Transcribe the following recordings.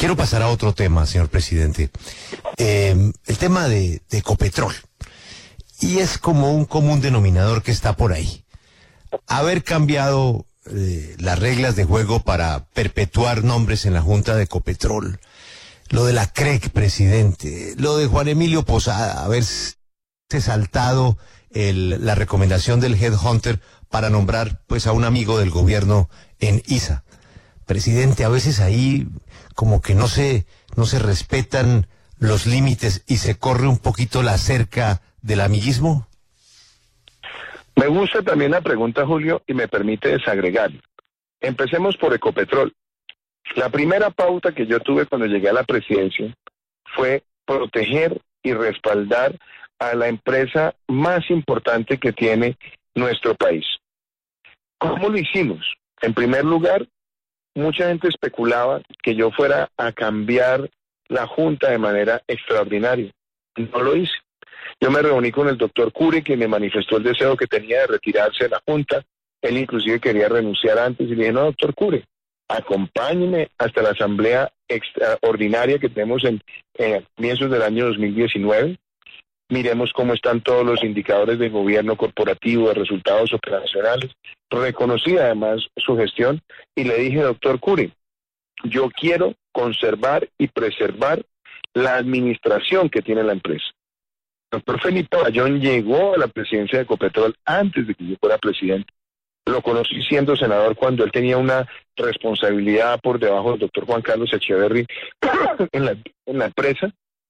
Quiero pasar a otro tema, señor presidente. El tema de Ecopetrol. Y es como un común denominador que está por ahí. Haber cambiado las reglas de juego para perpetuar nombres en la Junta de Ecopetrol. Lo de la CREC, presidente. Lo de Juan Emilio Posada. Haberse saltado la recomendación del Headhunter para nombrar pues a un amigo del gobierno en ISA. Presidente, a veces ahí como que no se respetan los límites y se corre un poquito la cerca del amiguismo. Me gusta también la pregunta, Julio, y me permite desagregar. Empecemos por Ecopetrol. La primera pauta que yo tuve cuando llegué a la presidencia fue proteger y respaldar a la empresa más importante que tiene nuestro país. ¿Cómo lo hicimos? En primer lugar, mucha gente especulaba que yo fuera a cambiar la Junta de manera extraordinaria. No lo hice. Yo me reuní con el doctor Cure, que me manifestó el deseo que tenía de retirarse de la Junta. Él inclusive quería renunciar antes y le dije, no, doctor Cure, acompáñeme hasta la asamblea extraordinaria que tenemos en comienzos del año 2019. Miremos cómo están todos los indicadores de gobierno corporativo, de resultados operacionales. Reconocí además su gestión y le dije, doctor Cure, yo quiero conservar y preservar la administración que tiene la empresa. El doctor Felipe Bayón llegó a la presidencia de Ecopetrol antes de que yo fuera presidente. Lo conocí siendo senador cuando él tenía una responsabilidad por debajo del doctor Juan Carlos Echeverry en la empresa.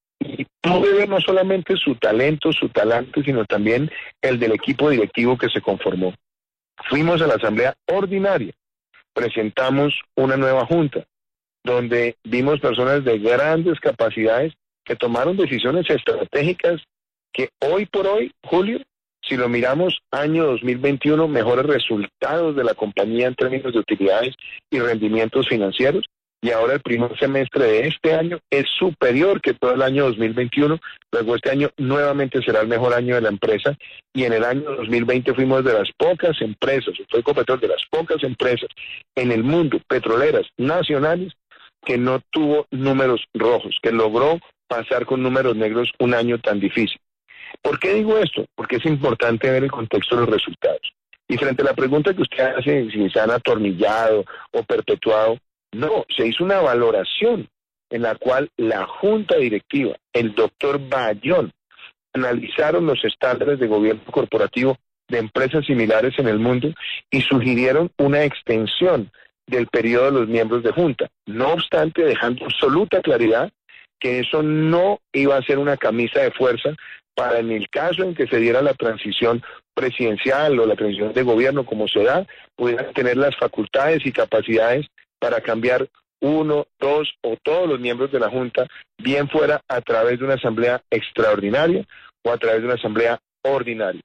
Y pude ver no solamente su talento, su talante, sino también el del equipo directivo que se conformó. Fuimos a la asamblea ordinaria, presentamos una nueva junta, donde vimos personas de grandes capacidades que tomaron decisiones estratégicas que hoy por hoy, Julio, si lo miramos año 2021, mejores resultados de la compañía en términos de utilidades y rendimientos financieros. Y ahora el primer semestre de este año es superior que todo el año 2021. Luego este año nuevamente será el mejor año de la empresa. Y en el año 2020 fuimos de las pocas empresas, fue Ecopetrol de las pocas empresas en el mundo, petroleras nacionales, que no tuvo números rojos, que logró pasar con números negros un año tan difícil. ¿Por qué digo esto? Porque es importante ver el contexto de los resultados. Y frente a la pregunta que usted hace, si se han atornillado o perpetuado, no, se hizo una valoración en la cual la junta directiva, el doctor Bayón, analizaron los estándares de gobierno corporativo de empresas similares en el mundo y sugirieron una extensión del periodo de los miembros de junta. No obstante, dejando absoluta claridad que eso no iba a ser una camisa de fuerza para en el caso en que se diera la transición presidencial o la transición de gobierno como se da, pudieran tener las facultades y capacidades para cambiar uno, dos o todos los miembros de la Junta, bien fuera a través de una asamblea extraordinaria o a través de una asamblea ordinaria.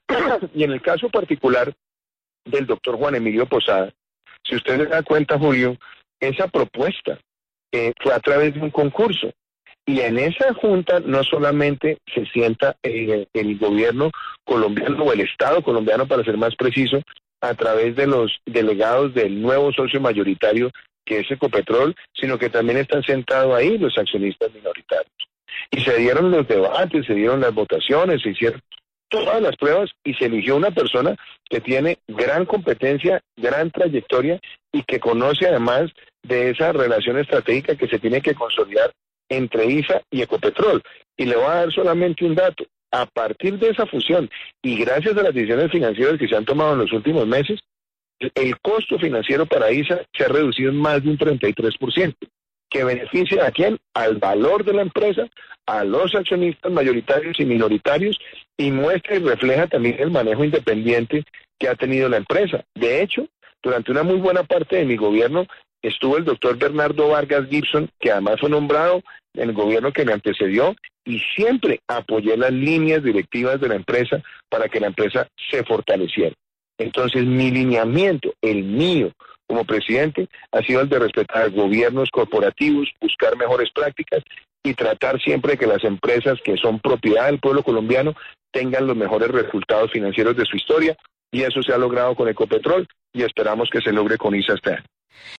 Y en el caso particular del doctor Juan Emilio Posada, si usted se da cuenta, Julio, esa propuesta fue a través de un concurso. Y en esa junta no solamente se sienta el gobierno colombiano o el Estado colombiano, para ser más preciso, a través de los delegados del nuevo socio mayoritario que es Ecopetrol, sino que también están sentados ahí los accionistas minoritarios. Y se dieron los debates, se dieron las votaciones, se hicieron todas las pruebas y se eligió una persona que tiene gran competencia, gran trayectoria y que conoce además de esa relación estratégica que se tiene que consolidar entre ISA y Ecopetrol. Y le voy a dar solamente un dato. A partir de esa fusión y gracias a las decisiones financieras que se han tomado en los últimos meses, el costo financiero para ISA se ha reducido en más de un 33%, que beneficia a quién, al valor de la empresa, a los accionistas mayoritarios y minoritarios, y muestra y refleja también el manejo independiente que ha tenido la empresa. De hecho, durante una muy buena parte de mi gobierno estuvo el doctor Bernardo Vargas Gibson, que además fue nombrado en el gobierno que me antecedió, y siempre apoyé las líneas directivas de la empresa para que la empresa se fortaleciera. Entonces, mi lineamiento, el mío como presidente, ha sido el de respetar gobiernos corporativos, buscar mejores prácticas y tratar siempre de que las empresas que son propiedad del pueblo colombiano tengan los mejores resultados financieros de su historia, y eso se ha logrado con Ecopetrol y esperamos que se logre con ISA este año.